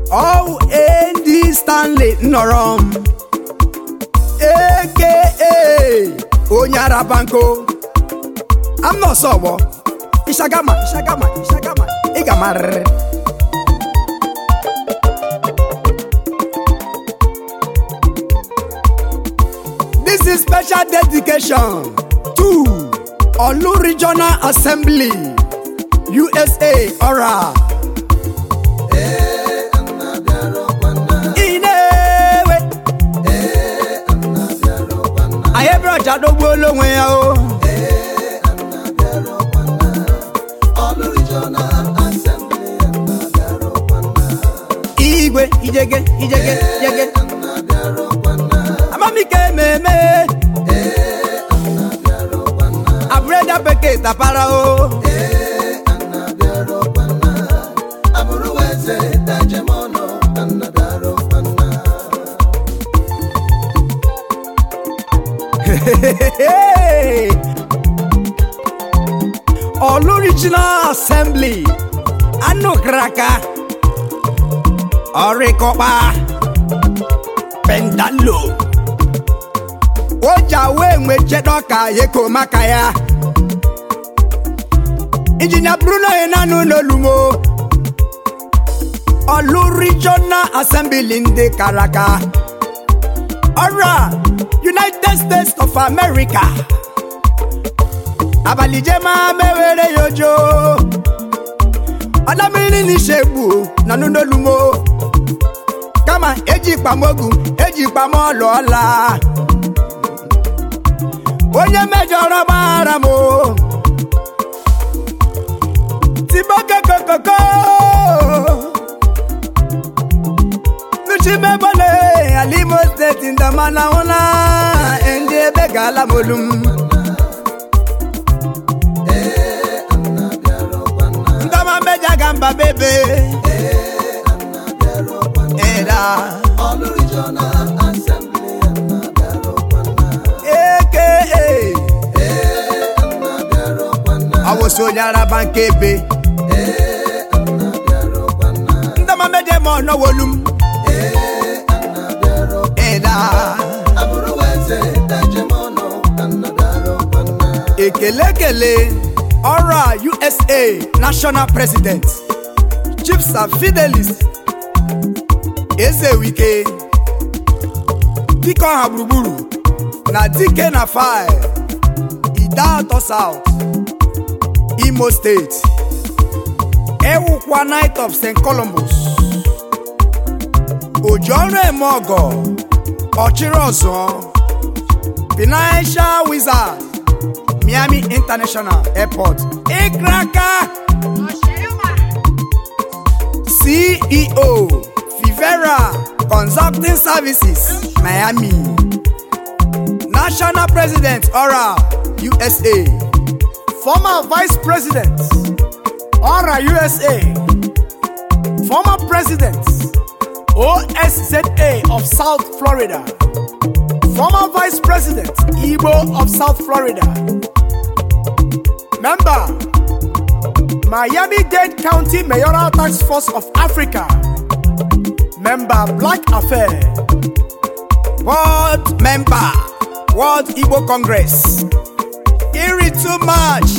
Oh, Andy Stanley Norom, aka Onyara Banko. I'm not sober. Ishagama, Igamar. This is special dedication to Olu Regional Assembly, USA, Ora. I have brought out the world away. Igwe, ijege. Amami ke meme. Abreda peke tapara o. Olu Regional Assembly Anukraka Orikopa Pendalo Oja we mwechedoka yeko makaya Engineer Bruno Enanu Nolumo Olu Regional Assembly Inde Karaka Ora United States of America Abalijema mewere yojo Adamini ni shebu Nanuno lumo Kama eji pamogu Eji pamolola Onye mejoro maramo Tiboke kokoko Nuchime bole Alimo state in the manaona Ende begala molum Gamba baby, Eda, Olu Regional Assembly, AKA, I was so Onyara Bankebe, Ndama Medemo no volum, Eda, Ekele. Ora USA National President Chief Sir Fidelis Ezewike Diko Habruburu na Dike na 5 Idato South Imo State Ewukwa Knight of St. Columbus Ojoro Emogo Ochirozo Financial Wizard Miami International Airport Ikraka CEO Fivera Consulting Services Miami National President Ora USA Former Vice President Ora USA Former President OSZA of South Florida Former Vice President Igbo of South Florida Member, Miami-Dade County Mayoral Task Force of Africa. Member, Black Affair. World Member, World Igbo Congress. Iri too much.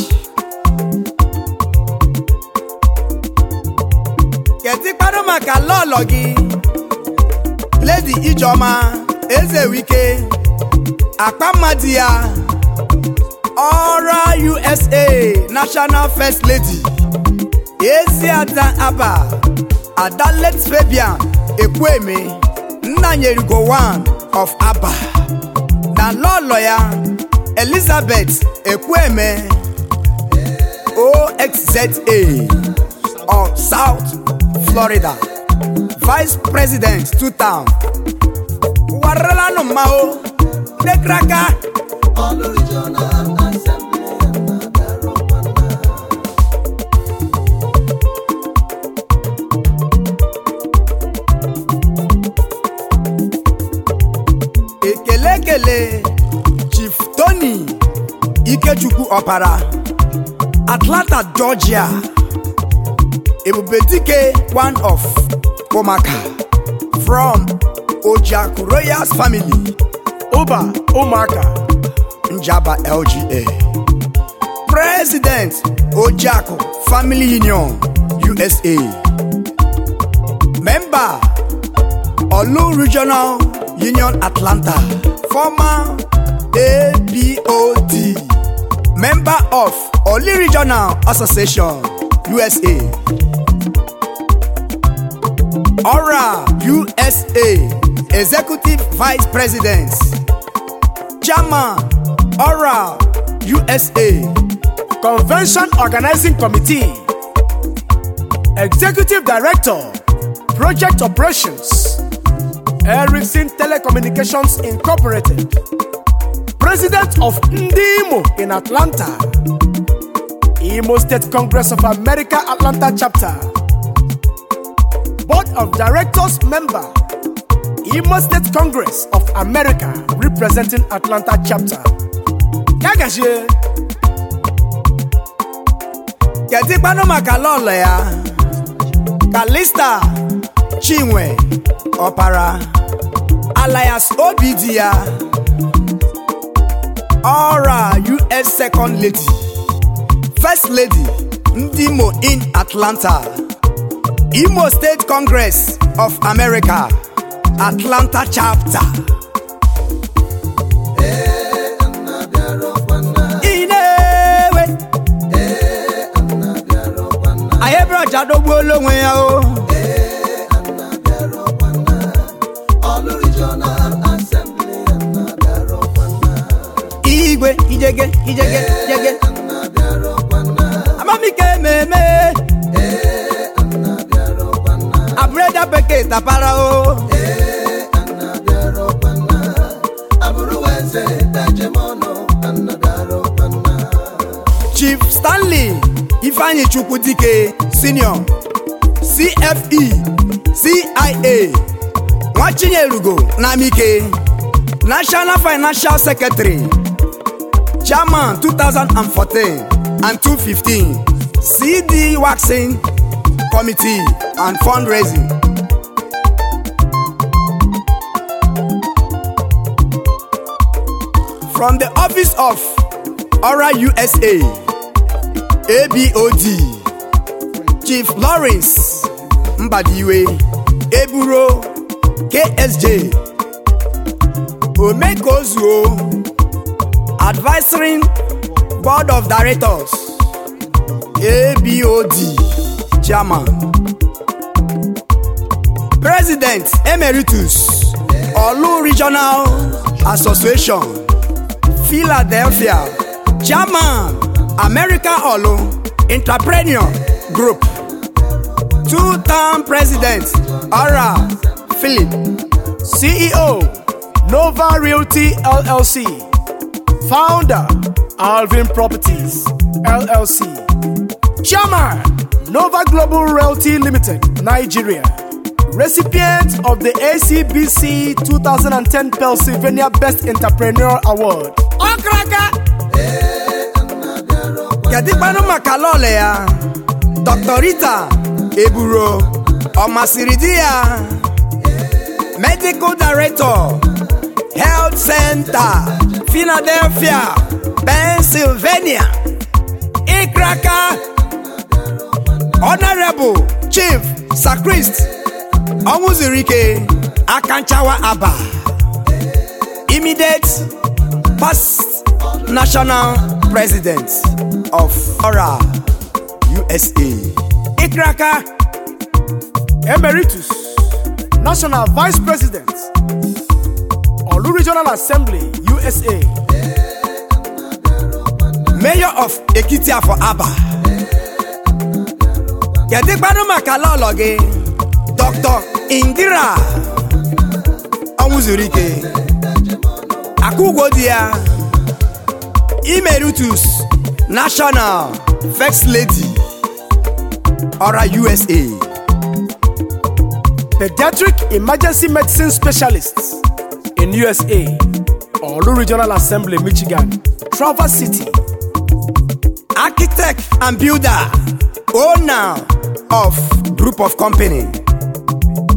Keti Paromaka Lologi. Lady Ijoma, Ezewike, Akpamadia. Ora USA National First Lady Eziada Aba Adalet Fabian Ekweme Nnanyerigo 1 of Aba na law lawyer Elizabeth Ekweme OXZA of South Florida Vice President 2 town Warala no mao Nekraka Olu Regional Assembly Ekele Chief Tony Ikechukwu Opara Atlanta, Georgia Ebubedike 1 of Omaka from Ojaku Royals family. Uba Omaka Njaba LGA. President Ojaku Family Union USA. Member Olu Regional Union Atlanta. Former ABOD. Member of Oli Regional Association USA. Ora USA. Executive Vice President. Chairman Ora USA. Convention Organizing Committee. Executive Director Project Operations Ericsson Telecommunications Incorporated. President of Ndimo in Atlanta. Imo State Congress of America Atlanta Chapter. Board of Directors Member Imo State Congress of America representing Atlanta Chapter. Yagashe Ketikpanu makalolo ya Kalista Chinwe Opara alias Obidia Ora US Second Lady First Lady Ndimo in Atlanta. Imo State Congress of America Atlanta Chapter. Jadogbo olóhùn ya o. Igwe ijege amamike meme abreda beke tapara o. Chief Stanley Ifeanyi Chukwudike Senior CFE CIA Nwachinyelugo Namike National Financial Secretary Chairman 2014 and 2015 CD Waxing Committee and Fundraising. From the office of Ora USA ABOD Chief Lawrence Mbadiwe Eburo KSJ Omekozuo Advisory Board of Directors ABOD Chairman President Emeritus Olu Regional Association Philadelphia Chairman America Olu Entrepreneur Group. Two-term President Ora Philip. CEO Nova Realty LLC. Founder Alvin Properties LLC. Chairman Nova Global Realty Limited Nigeria. Recipient of the ACBC 2010 Pennsylvania Best Entrepreneur Award. Okraka Ketikpanu makalole ya Dr. Rita Eburo Omasiridia Medical Director Health Center Philadelphia Pennsylvania. Ikraka Honorable Chief Sacrist Omuzirike Akanchawa Aba. Immediate past National President of Ora USA. Ikraka Emeritus National Vice President Olu Regional Assembly USA. Mayor of Ekitia for Aba. Ketikpanu makalologe Dr. Indira Omuzirike Akugodia Emeritus National First Lady Ora USA. Pediatric Emergency Medicine Specialists in USA. Olu Regional Assembly, Michigan, Traverse City. Architect and builder, owner of group of company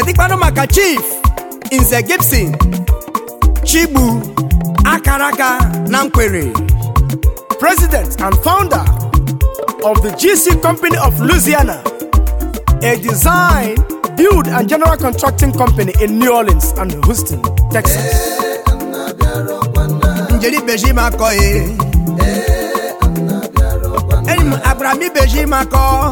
kedikwanụ maka Chief Nze Gibson Chigbu Akaraka na Nkwere, President and founder of the GC Company of Louisiana, a design, build and general contracting company in New Orleans and Houston, Texas. Njeri beji mako enim Abraham beji mako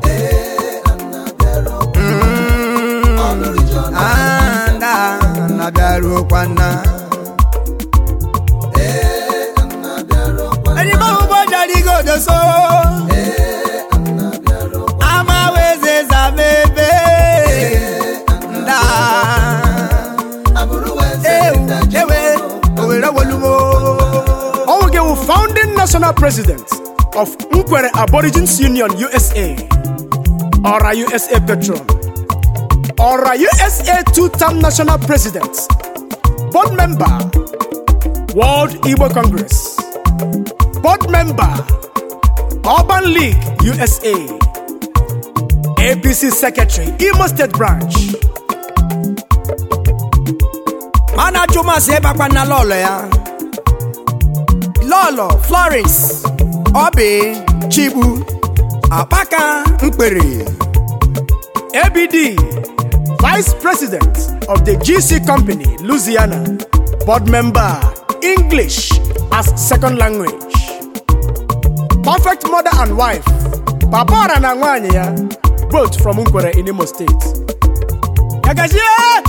anda na biaro kwana enim bo jari go so ama weze za bebe nda aburu weze ewe owera wolumo. Founding national president of Nkwere Aborigines Union USA, Ora USA Patron, Ora USA two-term national president, board member, World Igbo Congress, board member, Urban League USA, APC secretary, Imo State branch. Mana chuma seba kwa na lolo ya. Lolo Florence Obi Chigbu Apaka Nkwere, ABD, Vice President of the GC Company, Louisiana, board member, English as second language. Perfect mother and wife, Papa and Angwanya, both from Nkwere in Imo State. Yagashie!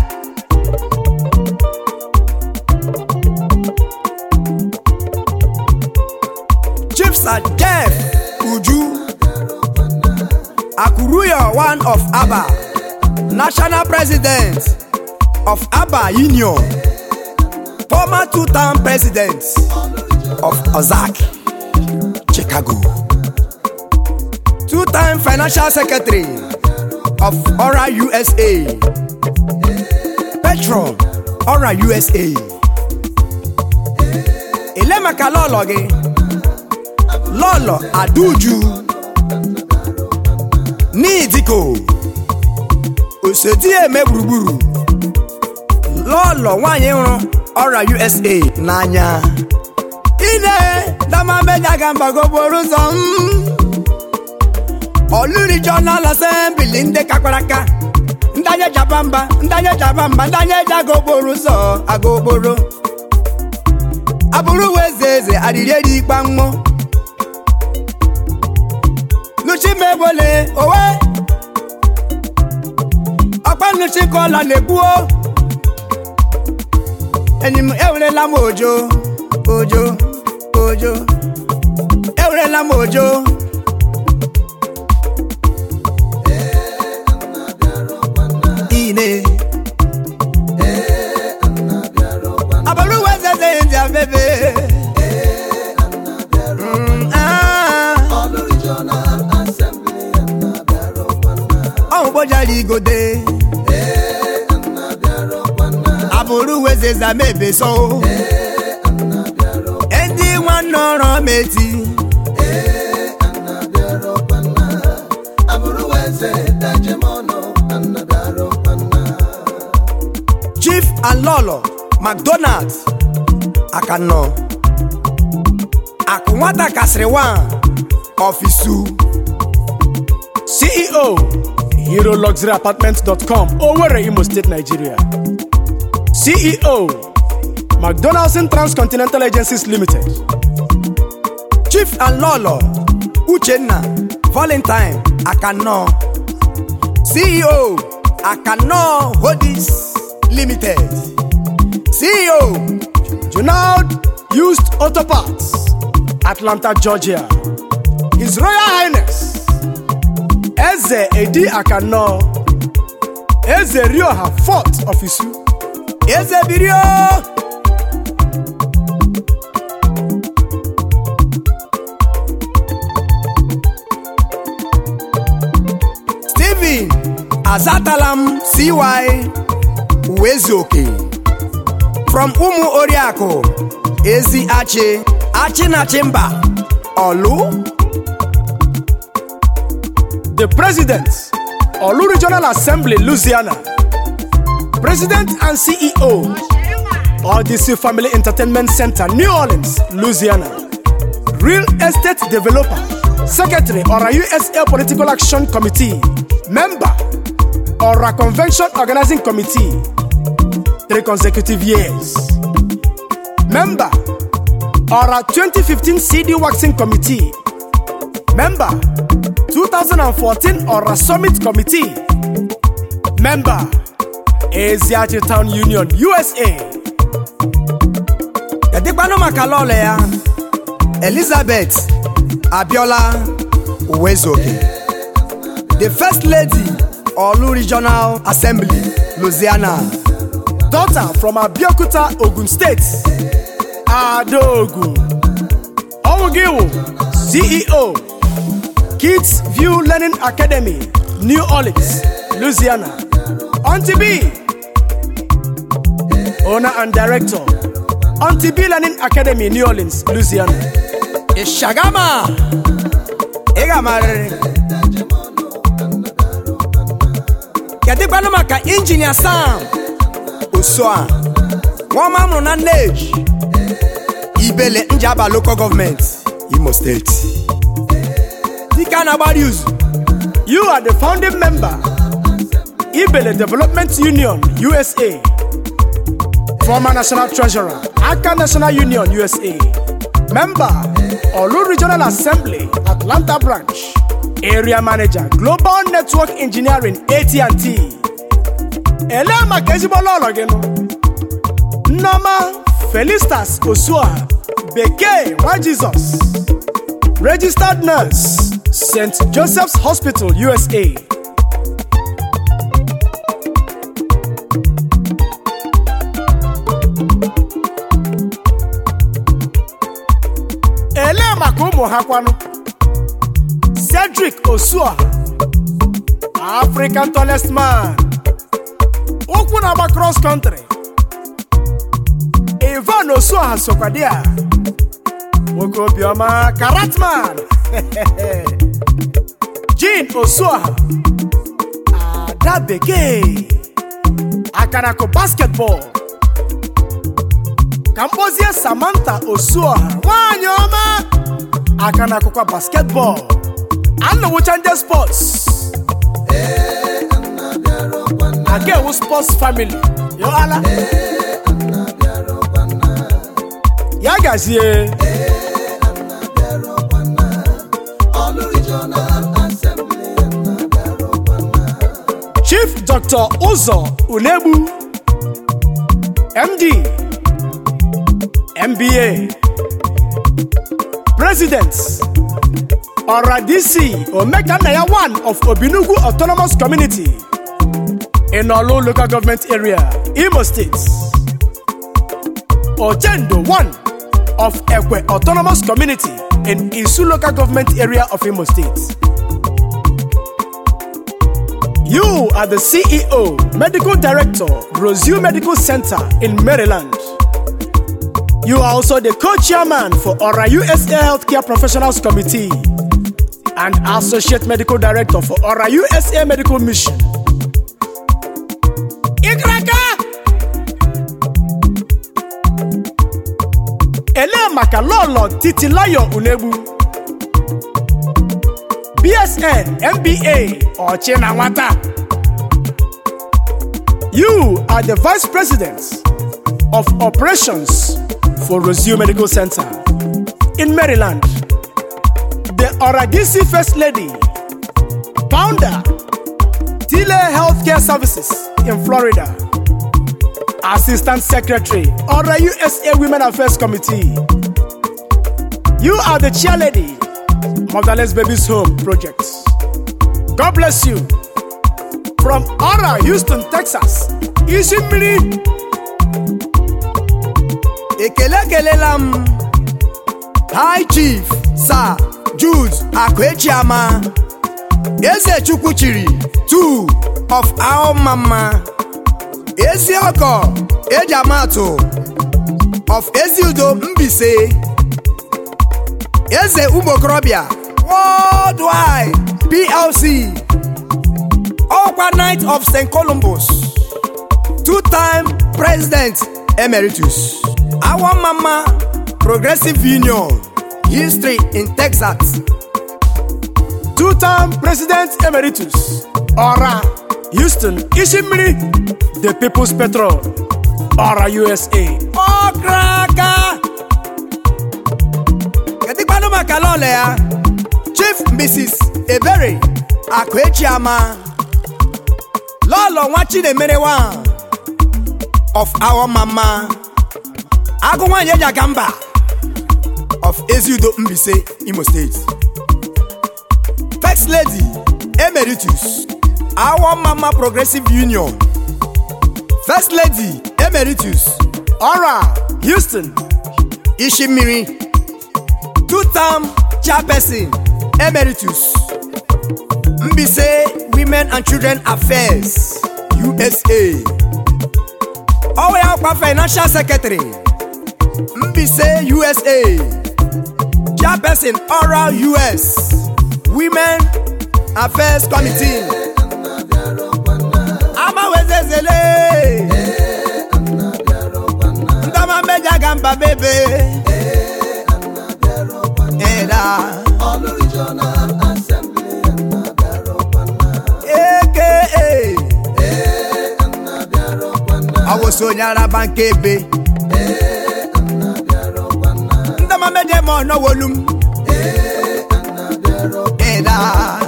Sir Jeff Uju Akuruyo, one of ABBA, national president of ABBA Union, former two-term president of Ozark, Chicago, two-time financial secretary of Ora USA, patron Ora USA. Elemaka lologe Lolo Aduju Nidiko Osodie Mebruburu Lolo nwanyị hụrụ Ora USA n'anya. Ine dama meja gamba goboro ụzọ Olu Regional Assembly ndị kakwaraka ndanye jabamba ndanye jagoboro ụzọ agoboro abụrụ wezeze adịrị ikpa mmụọ Nuchi mebole owe Akpa nuchi kola nebuo Enim ewre la mojo Ewre la mojo Ine Abalu wezeze india bebe Bojali gode Aburu wezeza mebe so Endi wanoro meti Aburu wezeza jemono Chief and Lolo McDonald Akano Akumata Kasrewan Ofisu CEO HeroLuxuryApartments.com, Owerri, Imo State, Nigeria. CEO, McDonald's Transcontinental Agencies Limited. Chief and Lolo Uchenna Valentine Akano, CEO Akano Holdings Limited. CEO Junald Used Auto Parts, Atlanta, Georgia. His Royal Highness Eze Edi Akano, Eze Rioha 4th Ofisu, Eze Birio Stephen Azatalam CY Uwezoke from Umu Oriako Ezi Ache Achina Chimba Olu. The President, Olu Regional Assembly, Louisiana, President and CEO, Odyssey Family Entertainment Center, New Orleans, Louisiana. Real Estate Developer, Secretary, Ora USA Political Action Committee, Member, Ora Convention Organizing Committee, 3 consecutive years. Member, Ora 2015 CD Waxing Committee. Member, 2014 Ora Summit Committee. Member, Asiatic Town Union, USA. Yadikbano makalole ya Elizabeth Abiola Uwezoke, the First Lady, Olu Regional Assembly, Louisiana. Daughter from Abeokuta, Ogun State, Adogu. Ogiwo, CEO, Kids View Learning Academy, New Orleans, Louisiana. Auntie B, owner and director, Auntie B Learning Academy, New Orleans, Louisiana. Ishagama Egamare Yadikbano maka Engineer Sam Usua Wama Monanage Ibele Njaba Local Government, Imo State. Tikan Abadius, You are the founding member, Ibele Development Union, USA. Former National Treasurer, Aka National Union, USA. Member, Olu Regional Assembly, Atlanta Branch. Area Manager, Global Network Engineering, AT&T. Elema Kezibololo geno. Nama Felicitas Osua, Beke, Why Jesus. Registered Nurse, St. Joseph's Hospital, USA. Elema Kumo Hakwano. Cedric Osua, African tallest man. Okunaba cross country. Ivan Osua Sokadia. Okobioma Karatman. Jean Osua, Adabeke. Akanako basketball. Cambodia Samantha Osua, Wanyoma. Akanako basketball. And the Wuchanje Sports. Again, who sports family? Yo, Allah. Yeah, guys, here. Chief Dr. Uzo Unebu, MD, MBA, President, Oradisi Omekanaya 1 of Obinugu Autonomous Community in Olu Local Government Area, Imo State. Ochendo 1 of Ekwe Autonomous Community in Isu Local Government Area of Imo State. You are the CEO, Medical Director, Roseville Medical Center in Maryland. You are also the co-chairman for Ora USA Healthcare Professionals Committee and Associate Medical Director for Ora USA Medical Mission. Ikraka! Ele Makalolo Titilayo Unebu, BSN, MBA, or Chenawata. You are the Vice President of Operations for Roseville Medical Center in Maryland. The Oradisi First Lady, Founder, Tile Healthcare Services in Florida. Assistant Secretary, Ora USA Women Affairs Committee. You are the chairlady, Motherless Babies Home Project. God bless you. From Ora, Houston, Texas, Ishimiri. Ekelekelela High Chief Sir Jude Akwechiama, Eze Chukwuchiri 2 of our mama, Ezioko Ejamato of Eziudo Mbise, Eze Umokrobia Worldwide PLC, Okwa Knight of St. Columbus two-time President Emeritus. Our Mama Progressive Union, history in Texas. Two-time President Emeritus, Ora, Houston, Ishimiri, the People's Petrol, Ora, USA. Okraka! Ketikpanu makalole ya, Chief Mrs. Ebere Akwechiama, Lolo Nwachinemerewa of Our Mama, Agụnwanye Jagamba of Eziudo Mbise, Imo State. First Lady Emeritus, Our Mama Progressive Union. First Lady Emeritus, Ora, Houston, Ishimiri. Two-term Chairperson Emeritus, Mbise Women and Children Affairs, USA. Our Financial Secretary, Mbise USA. Chairperson Ora US, Women Affairs Committee. Ama wezezele Ndama meja gamba bebe Eda Regional Assembly AKA Awosonyara bankebe Ndama meja mono wolum Eda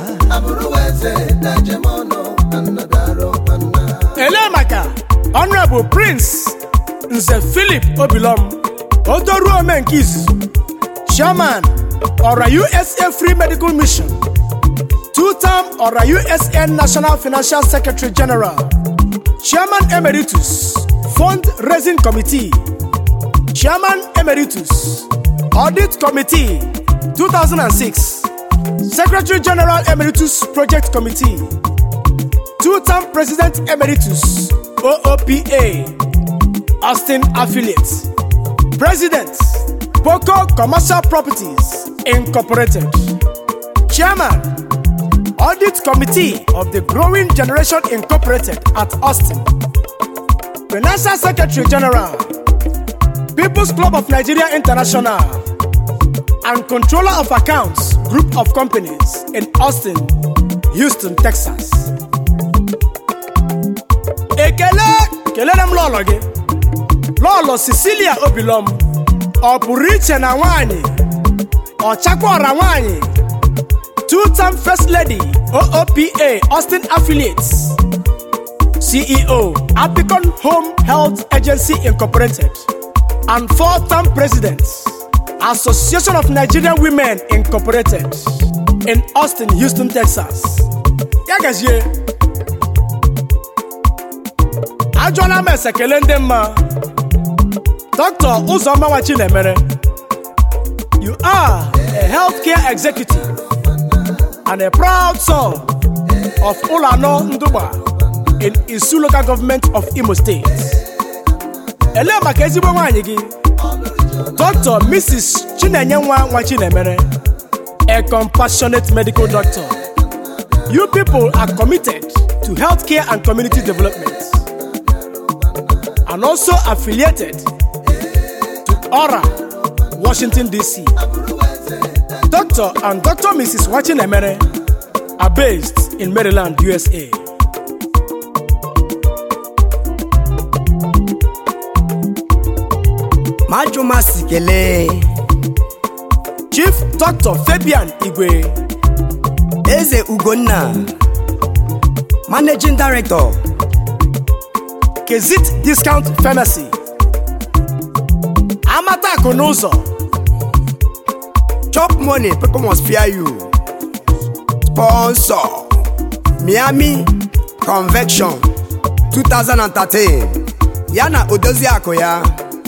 Elemaka, Honorable Prince Nze Philip Obilom, Odoruo Menkis, Chairman, Ora USA Free Medical Mission, two-term Ora USA National Financial Secretary General, Chairman Emeritus, Fundraising Committee, Chairman Emeritus, Audit Committee, 2006, Secretary General Emeritus Project Committee, two-term President Emeritus, OOPA, Austin Affiliates, President, Poco Commercial Properties, Incorporated, Chairman, Audit Committee of the Growing Generation Incorporated at Austin, Financial Secretary General, People's Club of Nigeria International, and Controller of Accounts, Group of Companies in Austin, Houston, Texas. Kelelem lolo gị, Lolo Cecilia Obilom, ọ pụrụ iche na nwanyị, ọ chakwara nwanyị, two-term First Lady, OOPA, Austin Affiliates, CEO, Apicon Home Health Agency Incorporated, and four-term President, Association of Nigerian Women Incorporated, in Austin, Houston, Texas. Yagazie. Ajụọla m esekele ndị mma. Dr. Uzoma Nwachinemere, you are a healthcare executive and a proud son of Ulano Nduba in Isu local government of Imo State. Ele maka ezigbo nwanyị gị, Dr. Mrs. Chinenyenwa Nwachinemere, a compassionate medical doctor. You people are committed to healthcare and community development, and also affiliated to Ora, Washington, D.C. Dr. and Dr. Mrs. Nwachinemere are based in Maryland, USA. Majuma Sikele, Chief Dr. Fabian Igwe, Eze Ugonna, Managing Director, Kezit Discount Pharmacy, Amata Konozo, Chop Money, people must fear you. Sponsor, Miami Convention 2013, Yana Odozi Akoya,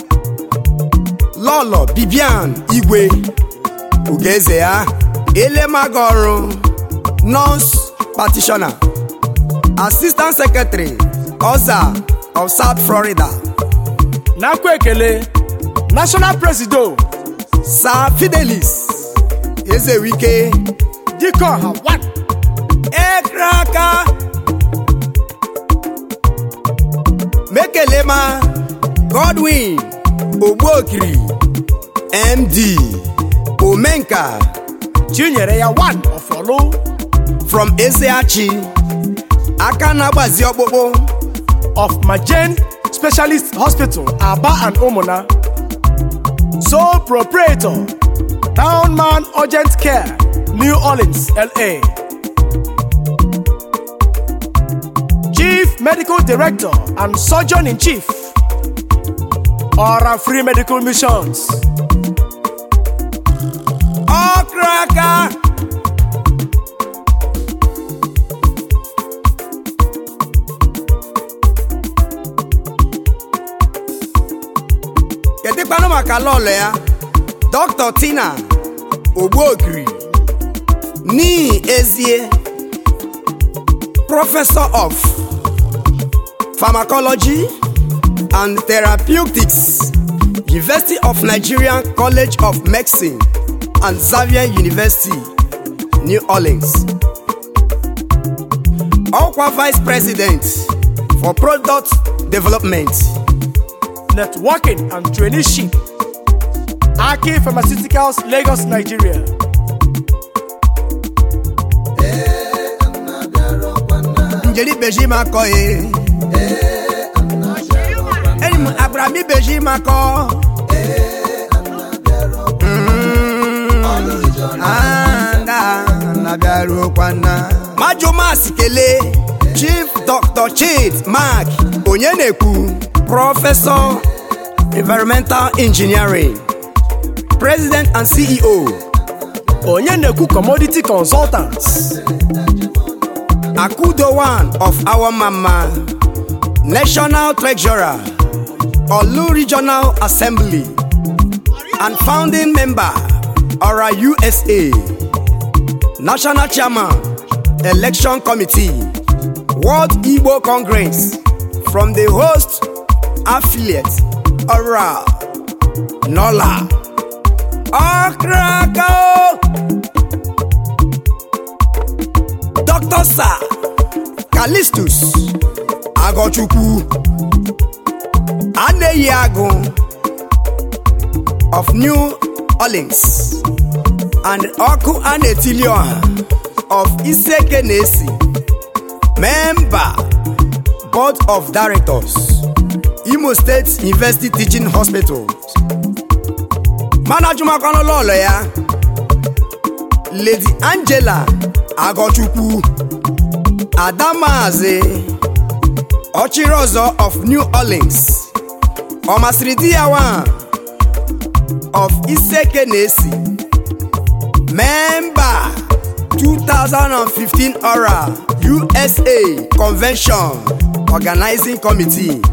Lolo Bibian Igwe, Ugezea, Elemagoro, Nurse Practitioner, Assistant Secretary, Oza of South Florida, Nakwekele, National President, Sir Fidelis, Ezewike, Dikon Hawan, Ekraka, Kekelema Godwin Ogbokiri MD Omenka Chinyere ya one of Olu from Ezeachi aka na-agbazi ọkpụkpụ of Majen Specialist Hospital, Aba and Omona. Sole proprietor, Townman Urgent Care, New Orleans, LA. Chief Medical Director and Surgeon in Chief, Aura Free Medical Missions. Okraka ketikpanu maka lọlọ ya Dr. Tina Ogbokiri ni Ezie, Professor of Pharmacology and Therapeutics, University of Nigerian College of Medicine and Xavier University, New Orleans. Okwa Vice President for Product Development, Networking and Traineeship, Aki Pharmaceuticals, Lagos, Nigeria. Njeri Bejima Koye Enim Abrami Bejima Ko Anda Nabiaru Kwana Majoma Sikele Chief Dr. Chid Mark Onyeneku, Professor Environmental Engineering, President and CEO, Onyeneku Commodity Consultants. Akudo one of our mama, National Treasurer, Olu Regional Assembly, and founding member, Aura USA, National Chairman, Election Committee, World Igbo Congress, from the host affiliate, Aura, Nola, Okrako, Dr. Sir Callistus Agochukwu Aneyago of New Orleans and Oku Anetilioha of Isekenesi, member, Board of Directors, Imo State University Teaching Hospital. Manajuma Lolo ya Lady Angela Agochukwu Adamaze Ochirozo of New Orleans, Omasridiawan of Isekenesi, member 2015 Aura USA Convention Organizing Committee.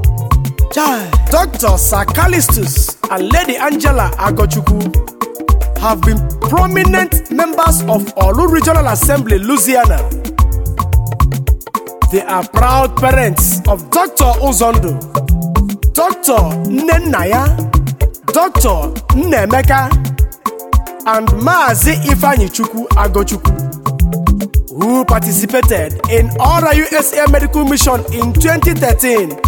Dr. Sir Callistus and Lady Angela Agochukwu have been prominent members of Olu Regional Assembly, Louisiana. They are proud parents of Dr. Uzondo, Dr. Nnenaya, Dr. Nnemeka, and Mazi Ifeanyichukwu Agochukwu, who participated in Aura USA Medical Mission in 2013.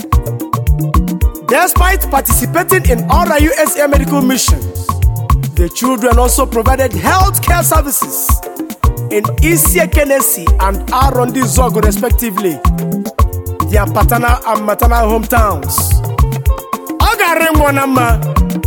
Despite participating in Aura USA Medical Missions, the children also provided health care services in Isekenesi and Arondi Zogo respectively, their paternal and maternal hometowns. Agarimwanama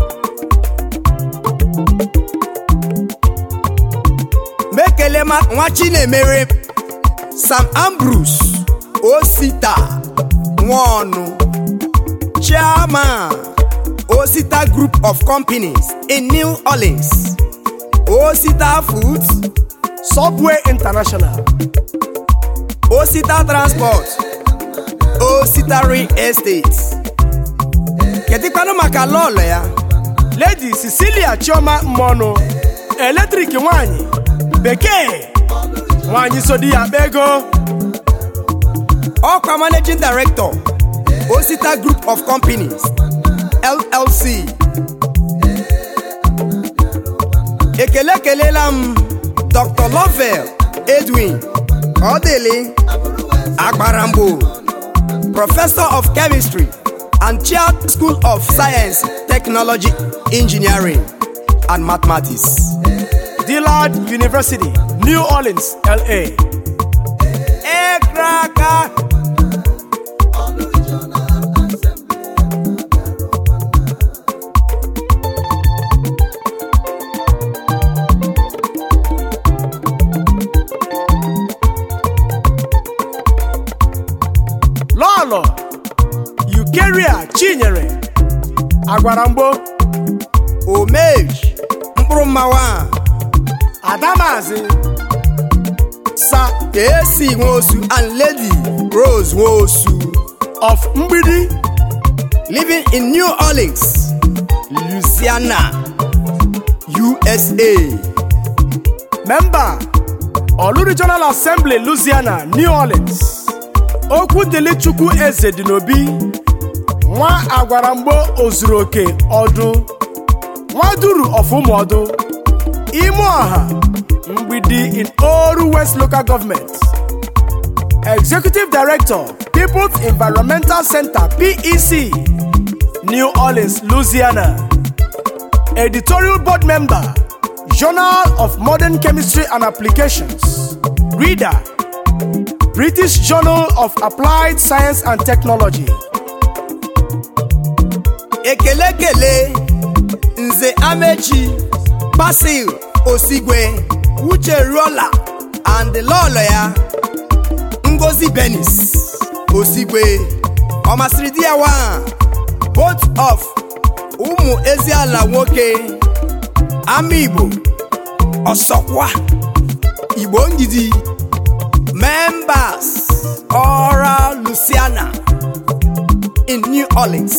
Mekelema Nwachine Mere Sam Ambrose Osita Nwonu, Chairman Osita Group of Companies in New Orleans, Osita Foods, Subway International, Osita Transport, Osita Real Estate. Ketikpanu maka lolo ya Lady Cecilia Chioma Mmono, Electric Nwanyi, Bekee Nwanyi Sodi ya Bego, Okwa Managing Director, Osita Group of Companies, LLC. Ekelekelela Dr. Lovell Edwin Odele Agbarambo, Professor of Chemistry and Chair School of Science, Technology, Engineering, and Mathematics. Dillard University, New Orleans, LA. Ekraka. Lolo Eukeria Chinyere Agwarambo Omej Mkpụrụmmawa Adamazi Sir A.C. Nwosu and Lady Rose Nwosu of Mgbidi, living in New Orleans, Louisiana, USA. Member Olu Regional Assembly, Louisiana, New Orleans. Okwudilichukwu Eze Dinobi Nwa Agwarambo Ozuroke Odu Nwa Duru of Umuodu Imoha Mgbidi in Oru West Local Government. Executive Director, People's Environmental Center, PEC, New Orleans, Louisiana. Editorial Board Member, Journal of Modern Chemistry and Applications. Reader, British Journal of Applied Science and Technology. Ekele Nze Amechi Basil Osigwe Uche Ruola and the lawyer Ngozi Benis Osigwe Omasridiawa, both of Umu Eziala Nwoke Amibo Osokwa Igbo Ndidi. Members Ora Louisiana in New Orleans.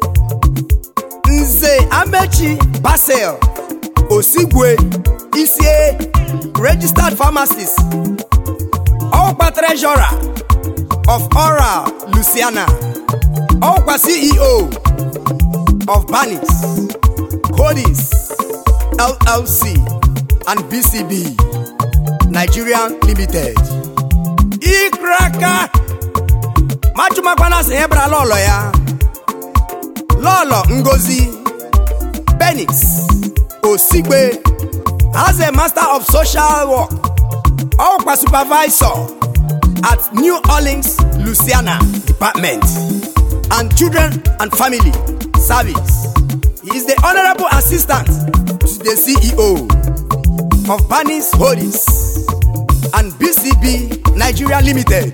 Nze Amechi Basil Osigwe Isie, registered pharmacist, Okwa treasurer of Ora Louisiana, Okwa CEO of Banis, Codis LLC and BCB Nigerian Limited. Ikraka Machumakwana Sebra Lolo ya Lolo Ngozi Benis Osigwe as a Master of Social Work, Okwa Supervisor at New Orleans, Louisiana Department and Children and Family Service. He is the Honorable Assistant to the CEO of Banis Holdings and BCB Nigeria Limited.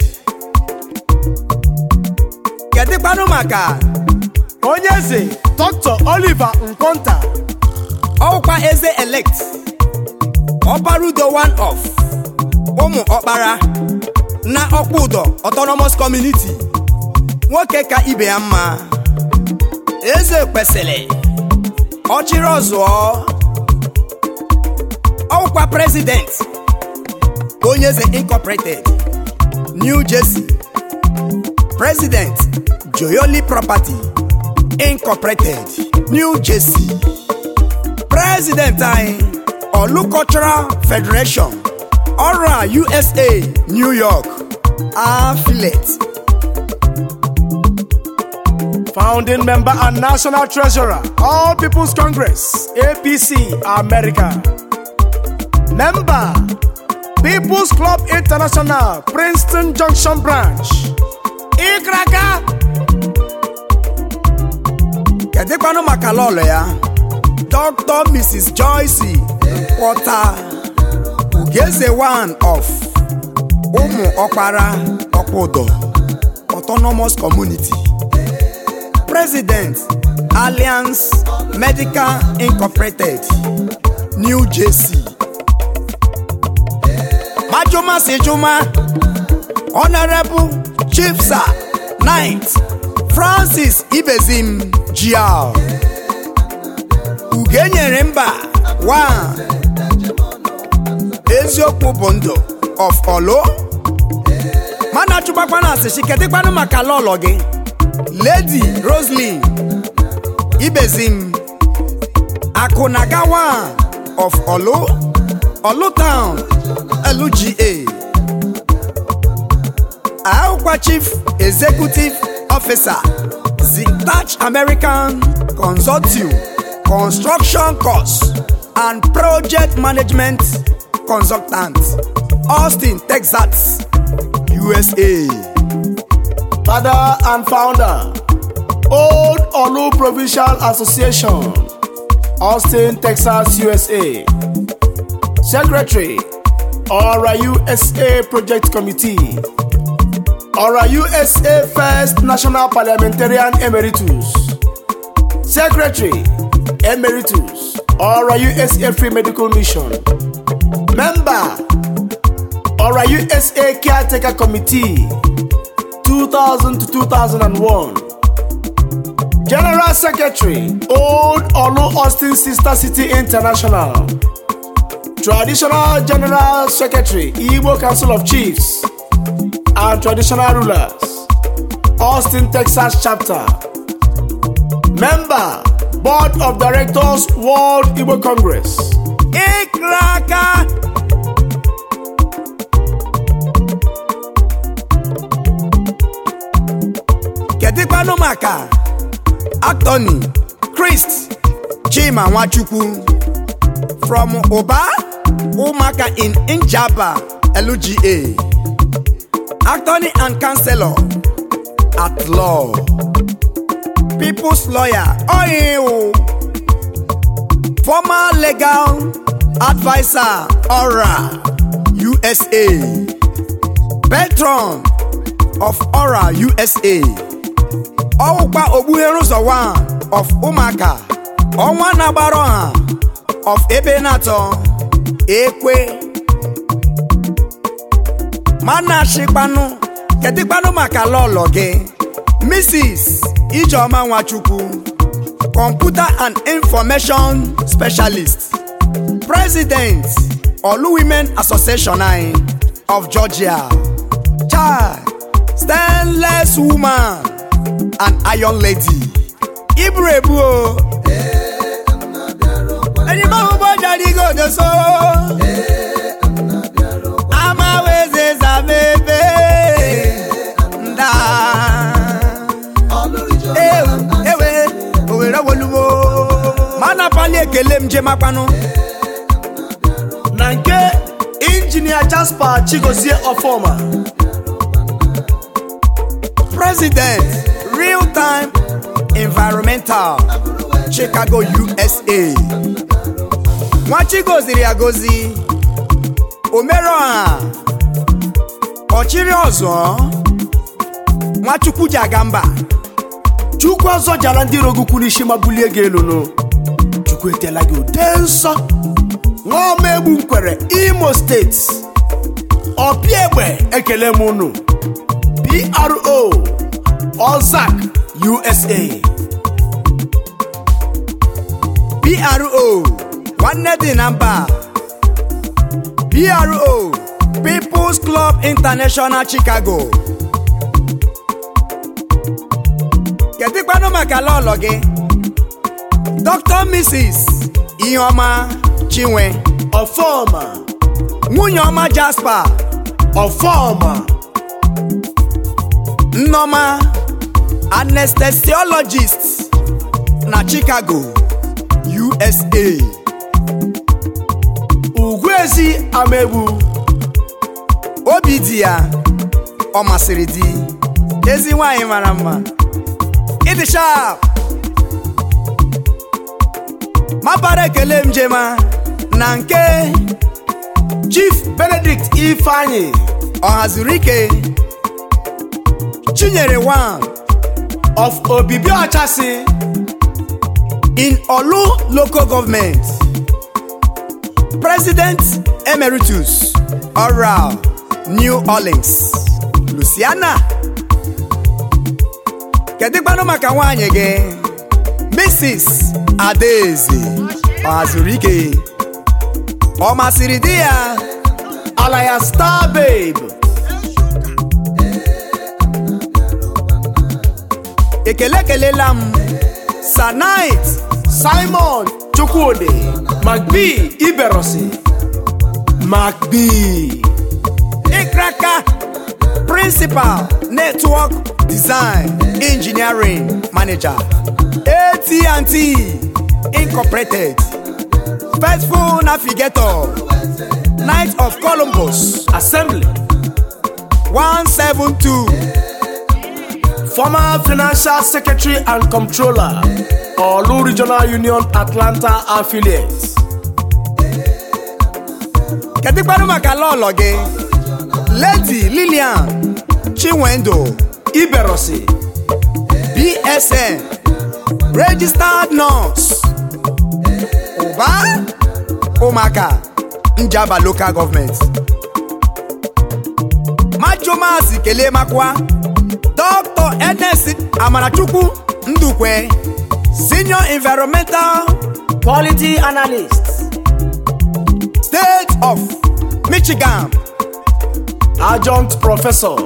Kedekpanu maka Onyeze Dr. Oliver Nkonta Okwa Eze elect Oparudo one of Omu Okpara na Okpudo Autonomous Community. Nwoke ka ibe ya mma Eze Kwesele Ochirozuo Okwa President Onyeze Incorporated, New Jersey. President Joyoli Property Incorporated, New Jersey. President Olu Cultural Federation, Ora USA, New York. Affiliate. Founding member and national treasurer, All People's Congress, APC, America. Member, People's Club International, Princeton Junction Branch. Ikraka. Kedekpanu makalolo ya Dr. Mrs. Joyce Porter Ugeze one of Umu Okpara Okpudo Autonomous Community. President Alliance Medical Incorporated, New Jersey. Majoma Sejoma Honorable Chief Sir Knight Francis Ibezim Gial Ugenye Remba One Eziokwu Bondo of Olo. Mana chubakwana se shiketekwana makalolo ge Lady Roslyn Ibezim Akonagawa of Olo, Olo Town, LUGA. Aukwa Chief Executive Officer, Dutch American Consortium, Construction Course, and Project Management Consultant, Austin, Texas, USA. Father and founder, Old Olu Provincial Association, Austin, Texas, USA. Secretary, Ora USA Project Committee, Ora USA First National Parliamentarian Emeritus. Secretary, Emeritus, Ora USA Free Medical Mission. Member, Ora USA Caretaker Committee, 2000 to 2001. General Secretary, Old Olu Austin Sister City International. Traditional General Secretary, Igbo Council of Chiefs and Traditional Rulers, Austin, Texas Chapter. Member, Board of Directors, World Igbo Congress. Ikraka. Kedikpanu maka Anthony Christ Chima Nwachukwu from Oba Umaka in Njaba LGA. Attorney and Counselor at Law, People's Lawyer, former Legal Advisor, Ora USA, Patron of Ora USA, Opa Obuheruzawan of Umaka, Onwana Baroha of Ebenato, Ekwe, Mana Shipanu, Kedipanu Makalolo ge, Mrs. Ijoma Nwachukwu, Computer and Information Specialist, President, Olu Women Association of Georgia, Child, Stainless Woman, and Iron Lady, Ibrebu. And you know what I go to so I'm always a baby. Mana pali kelem jema pano. Nanke Engineer Jasper Chigozie Ofoma, President, Real Time Environmental, Chicago, USA. Nwachigoziri agozi Omeroha Ochiri Ozo Nwachukwu Jagamba Chukwu Ozo jara ndị rogukwu n'ishima bulie gị elu no. Chukwu etela gị ude nsọ. Nwaomegbu Nkwere, Imo State. Opiegbe ekele m unu. PRO Ozak USA. PRO Nwanne dị na mba. PRO People's Club International Chicago. Kedikpanu maka lolo gị Dr. Mrs. Iheoma Chinwe Ofoma, nwunye ọma Jasper Ofoma, Nnoma anesthesiologist na Chicago, USA. Ugwuezi Amegbu, Obi di ya ọ masịrị di, ezi nwanyị mara mma, ịdị sharp. Mapara ekele mjema na nke Chief Benedict Ifeanyi Ọhazurike Chinyere one of Obibi Ochasi in Olu Local Government, President Emeritus, Oral, New Orleans, Louisiana. Kedikpanu maka nwanyị gị Mrs. Adaeze Ọhazurike ọ masịrị di ya Alaya Star Babe. Ekele kelela m Sanite Simon Chukwude Magbi Iberosi Magbi Ikraka Principal Network Design Engineering Manager, AT&T Incorporated, Faithful Navigator, Knight of Columbus, Assembly. 172. Former Financial Secretary and Comptroller, Olu Regional Union Atlanta Affiliate. Ketikpanu maka lolo gị, Lady Lillian Chinwendo Iberosi, BSN, Registered Nurse, Uba Ụmaka, Njaba Local Government. Majomazi Kele Makwa, Dr. Ernest Amarachukwu Ndukwe, Senior Environmental Quality Analyst, State of Michigan, Adjunct Professor,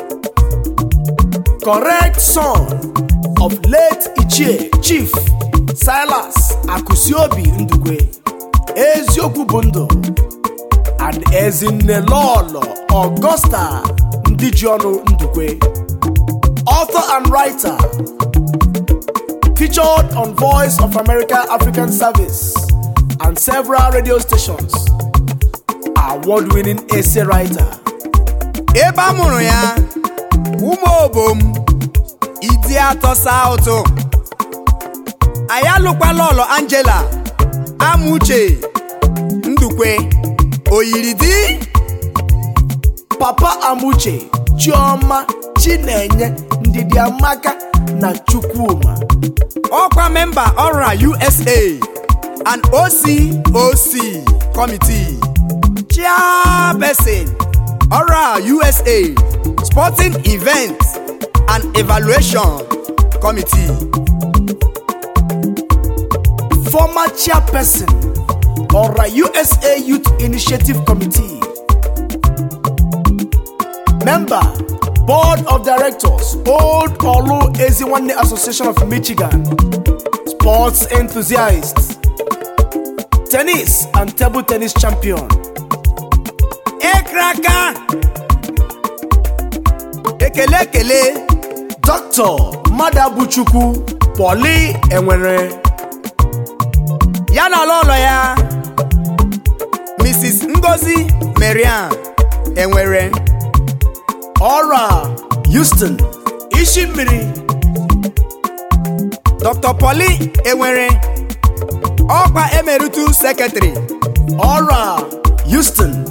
correct son of late Ichie Chief Silas Akusiobi Ndukwe, Eziokwu Bundo, and Ezinne Lolo Augusta Ndijionu Ndukwe, author and writer, featured on Voice of America African Service and several radio stations, award-winning essay writer. ebe a mụrụ ya Umuobom Idiato South. Ayalụkwa Lolo Angela Amuche Ndukwe Oyiridi, Papa Amuche Chioma Chinenye Ndidiamaka na Chukwuma, ọkwa member Ora USA and OCOC Committee, Chairperson Ora USA Sporting Events and Evaluation Committee, former chairperson Ora USA Youth Initiative Committee, member Board of Directors Old Olu Eziwanne Association of Michigan, sports enthusiast, tennis and table tennis champion. Ekraka Ekele Dr. Madabuchukwu Poli Enwere, yana lolo ya Mrs. Ngozi Marian Enwere, Ora Houston Ishimiri, Dr. Poli Enwere, ọkwa Emeritus Secretary Ora Houston,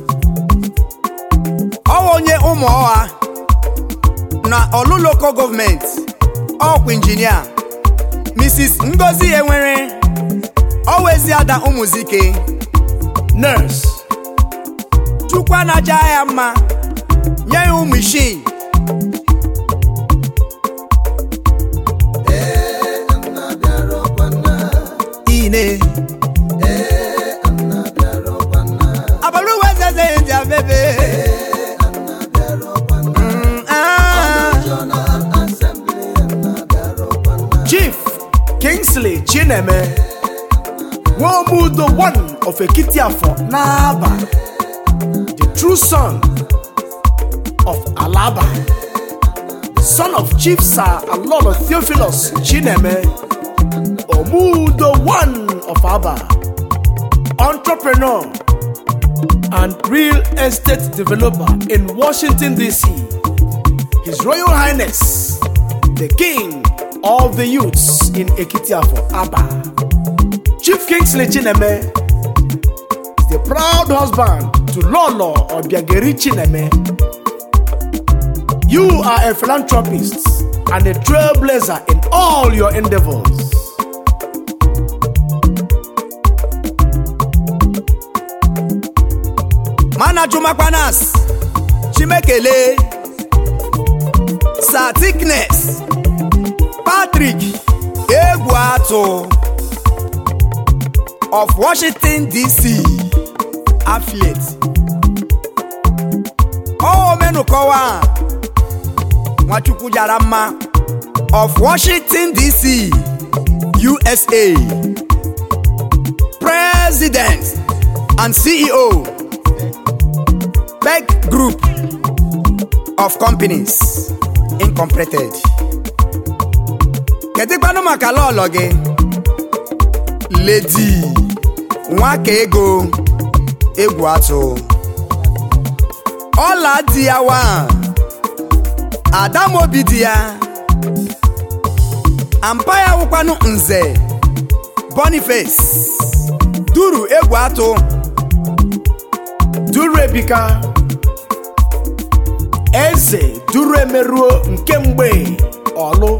onye ụmụọha na Olu Local Government, ọkwa Engineer Mrs. Ngozi Enwere, Oweziada Ụmụzike, Nurse, Chukwa na aja ya mma nye ya ụmụ isii. Ine Abaluwezeze ndị abebe Chief Kingsley Chineme Nwomudo one of Ekitiafo Naba, the true son of Alaba, son of Chief Sir Alolo Theophilus Chineme Omudo one of Aba, entrepreneur and real estate developer in Washington DC. His Royal Highness, the King of the Youths in Ekitiafo Aba, Chief Kingsley Chineme, is the proud husband to Lolo Obiageri Chineme. You are a philanthropist and a trailblazer in all your endeavors. Mana Jumakwanas Chimekele, Sir Thickness Patrick Egwato of Washington DC affiliate. Menukowa Nwachukwu Jarama of Washington DC USA, President and CEO Beck Group of Companies Incorporated. Kedikwanụ maka lọlọ gị Lady Nwaka Ego Egwu Atụ. Ọla di ya wa Adamobi di ya. Ampaya wụkwanụ Nze Boniface Duru Egwu Atụ. Duru Ebika Eze Duru Emeruo nke mgbe Olu.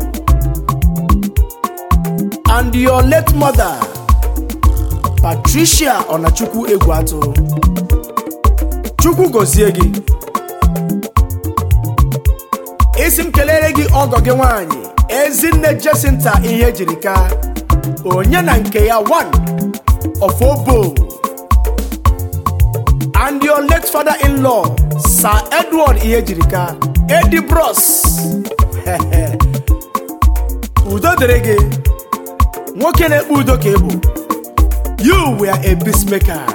And your late mother Patricia Onachukwu Egwu Atụ. Chukwu gozie gị. Isi m kelere gị ọgọ gị nwanyị Ezinne Jacinta ihe jirika. Onye na nke ya one of Obo. And your late father-in-law Sir Edward ihe jirika. Eddie Bros. Udo dịrị gị. Nwoke na-ekpe udo ka ebu. You were a peacemaker.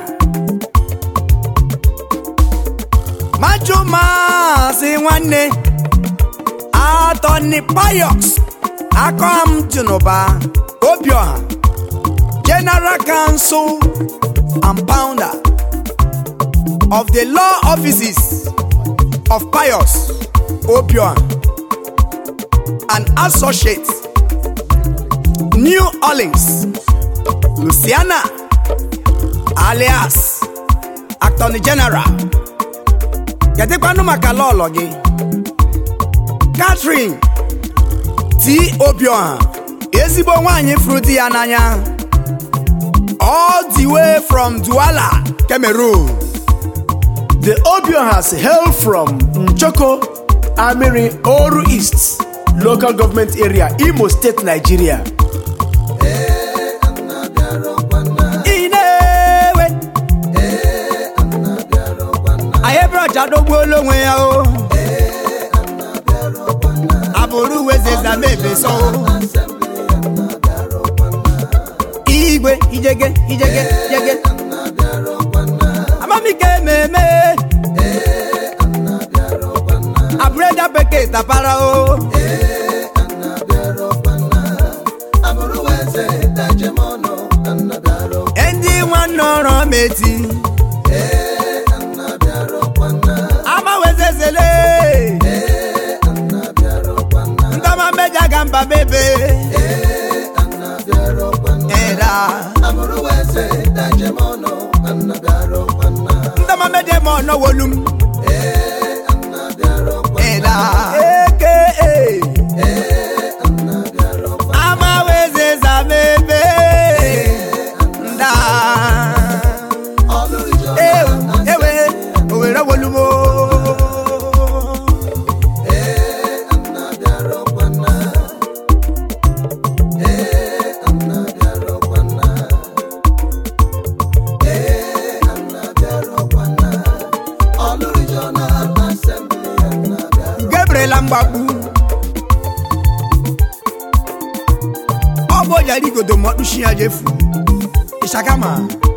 Majuma si nwanne Attorney Pius Akom Junoba Obioha, General Counsel and Founder of the Law Offices of Pius Obioha and Associates, New Orleans, Louisiana, alias Attorney General. Kedikwanụ maka lọlọ gị Catherine T. Obioha, ezigbo nwanyị furu di ya n'anya, all the way from Douala, Cameroon. The Obiohas hail from Nchoko, Amiri, Oru East, local government area, Imo State, Nigeria. Jadogbo olonwe ya o. Aboru wezeza mebe so. Igwe ijege jege. Amami ke meme. Abreda peke tapara o. Aboru wezeza jemono anabaro. Endi wanoro meti. Ndama meja gamba bebe. Era. Ndama meja mono wolum. Era. Eke. Ama weze za bebe. Nda. Ewe. Owera wolumo. Lambabu Obo yari godo mo dushi ajefu Isakama